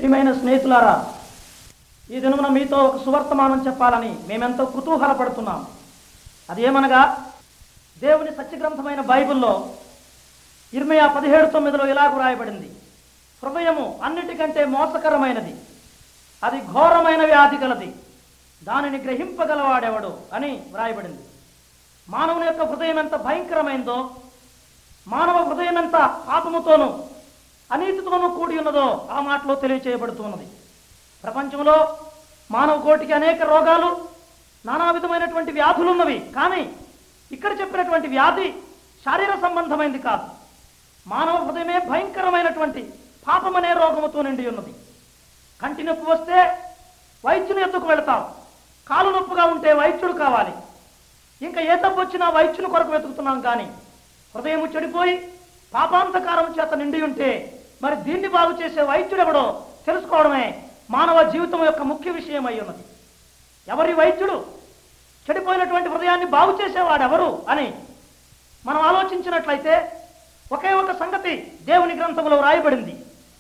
ప్రియమైన స్నేహితులారా, ఈ దినమున మీతో ఒక సువర్తమానం చెప్పాలని మేమెంతో కుతూహలపడుతున్నాం. అదేమనగా, దేవుని సత్యగ్రంథమైన బైబిల్లో ఇర్మీయా 17:9 ఇలాగ రాయబడింది: హృదయము అన్నిటికంటే మోసకరమైనది, అది ఘోరమైన వ్యాధి గలది, దానిని గ్రహింపగలవాడెవడు అని వ్రాయబడింది. మానవుని యొక్క హృదయం ఎంత భయంకరమైందో, మానవ హృదయం ఎంత పాపముతోనూ అనీతితోనూ కూడి ఉన్నదో ఆ మాటలో తెలియచేయబడుతున్నది. ప్రపంచంలో మానవ కోటికి అనేక రోగాలు, నానా విధమైనటువంటి వ్యాధులు ఉన్నవి. కానీ ఇక్కడ చెప్పినటువంటి వ్యాధి శారీర సంబంధమైనది కాదు. మానవ హృదయమే భయంకరమైనటువంటి పాపమనే రోగముతో నిండి ఉన్నది. కంటి నొప్పి వస్తే వైద్యుని ఎద్దుకు వెళతాం, కాలు నొప్పిగా ఉంటే వైద్యుడు కావాలి, ఇంకా ఏ తప్పు వచ్చినా వైద్యుని కొరకు వెతుకుతున్నాం. కానీ హృదయం చెడిపోయి పాపాంతకారం చేత నిండి ఉంటే మరి దీన్ని బాగు చేసే వైద్యుడు ఎవడో తెలుసుకోవడమే మానవ జీవితం యొక్క ముఖ్య విషయం అయి ఉన్నది. ఎవరి వైద్యుడు, చెడిపోయినటువంటి హృదయాన్ని బాగు చేసేవాడు ఎవరు అని మనం ఆలోచించినట్లయితే ఒకే ఒక సంగతి దేవుని గ్రంథంలో రాయబడింది.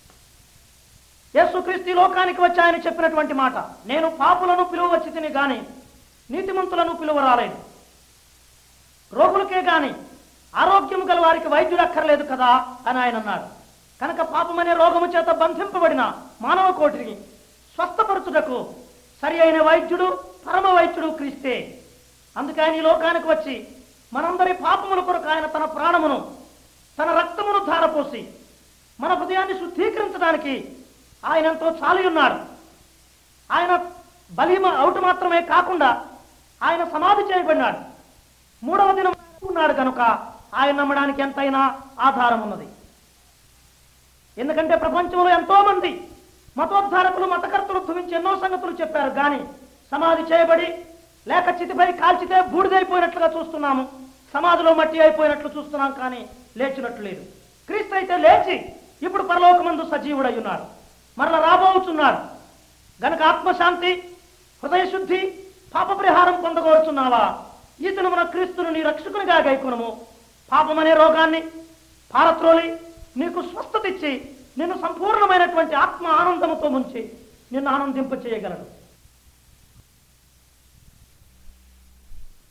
యేసుక్రీస్తు లోకానికి వచ్చి ఆయన చెప్పినటువంటి మాట: నేను పాపులను పిలువవచ్చి తిని గాని నీతిమంతులను పిలువరాలేదు. రోగులకే గాని ఆరోగ్యం గల వారికి వైద్యుడు అక్కర్లేదు కదా అని ఆయన అన్నాడు. కనుక పాపమనే రోగము చేత బంధింపబడిన మానవ కోటిని స్వస్థపరచుటకు సరి అయిన వైద్యుడు, పరమ వైద్యుడు క్రీస్తే. అందుకే ఆయన ఈ లోకానికి వచ్చి మనందరి పాపముల కొరకు ఆయన తన ప్రాణమును, తన రక్తమును ధారపోసి మన హృదయాన్ని శుద్ధీకరించడానికి ఆయన ఎంతో చాలి ఉన్నాడు. ఆయన బలి అవుట మాత్రమే కాకుండా ఆయన సమాధి చేయబడినాడు. 3వ దినం ఉన్నాడు కనుక ఆయన నమ్మడానికి ఎంతైనా ఆధారం ఉన్నది. ఎందుకంటే ప్రపంచంలో ఎంతో మంది మతోద్ధారకులు, మతకర్తలు ధృవించి ఎన్నో సంగతులు చెప్పారు. కానీ సమాధి చేయబడి లేక చితిపై కాల్చితే బూడిదైపోయినట్లుగా చూస్తున్నాము, సమాధిలో మట్టి అయిపోయినట్లు చూస్తున్నాం, కానీ లేచినట్లు లేదు. క్రీస్తు అయితే లేచి ఇప్పుడు పరలోకమందు సజీవుడై ఉన్నాడు, మరలా రాబోతున్నాడు. గనుక ఆత్మశాంతి, హృదయశుద్ధి, పాప పరిహారం పొందగోరుచున్నావా? ఈ దినమున క్రీస్తును నీ రక్షకునిగా గైకొనుము. పాపమనే రోగాన్ని పారత్రోలి నీకు స్వస్థత ఇచ్చి నిన్ను సంపూర్ణమైనటువంటి ఆత్మ ఆనందముతో ముంచి నిన్ను ఆనందింప చేయగలడు.